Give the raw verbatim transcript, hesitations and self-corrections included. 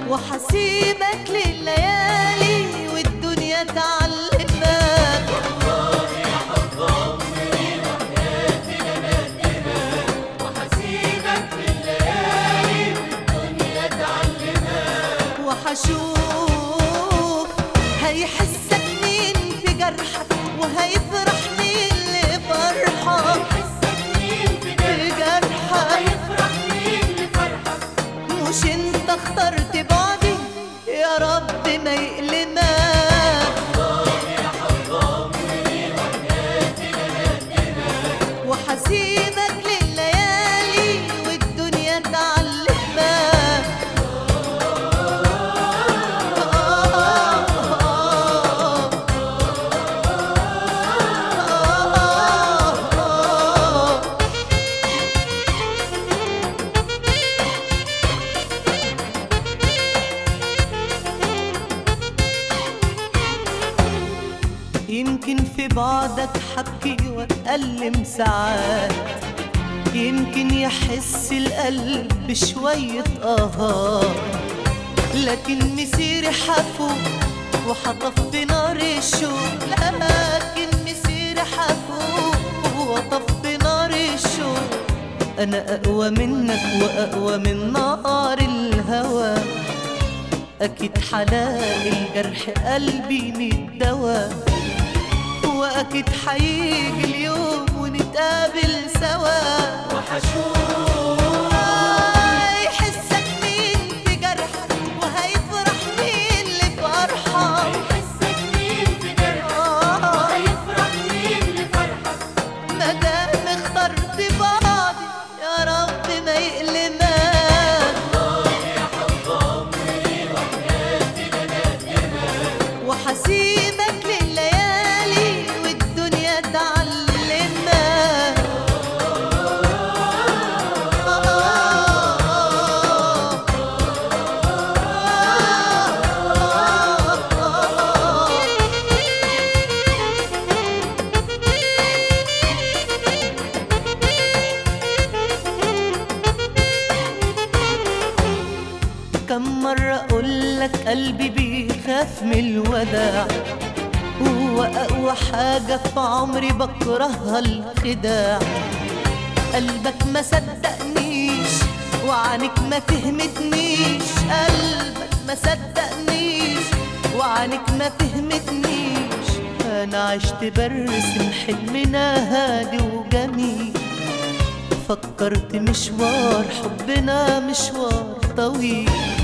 وحسيبك لليالي والدنيا تعلمك. والله يا حب عمري وحياتي لندمك، وحسيبك لليالي والدنيا تعلمك. وحشوف هيحسك مين في جرحك وهيفرح مين لفرحك. هيحسك مين في جرحك وهيفرح مين لفرحك. مش انت اخترت بعدي يا رب ما يألمك. والله يا حب عمري وحياتي لندمك، وحسيبك لليالي والدنيا تعلمك. يمكن في بعدك حبكي واتألم ساعات، يمكن يحس القلب بشوية آهات، لكن مسيري حفوق وحطف نار الشوق. لكن مسيري حفوق وطف نار الشوق. أنا أقوى منك وأقوى من نار الهوى، أكيد حلاقي الجرح قلبي ميت دوا، وأكيد حيجي اليوم ونتقابل سوا. وحشوف هيحسك مين في جرحك وهيفرح مين لفرحك. هيحسك مين في جرحك وهيفرح مين لفرحك. مادام اخترت بعضي يا رب ما يألمك. والله يا حب عمري وحياتي لندمك، وحسيبك لليالي والدنيا تعلمك. كم مرة أقولك قلبي بيخاف من الوداع، هو أقوى حاجة في عمري بكرهها الخداع. قلبك ما صدقنيش وعنك ما فهمتنيش، قلبك ما صدقنيش وعنك ما فهمتنيش. أنا عشت برسم حلمنا هادي وجميل، فكرت مشوار حبنا مشوار طويل.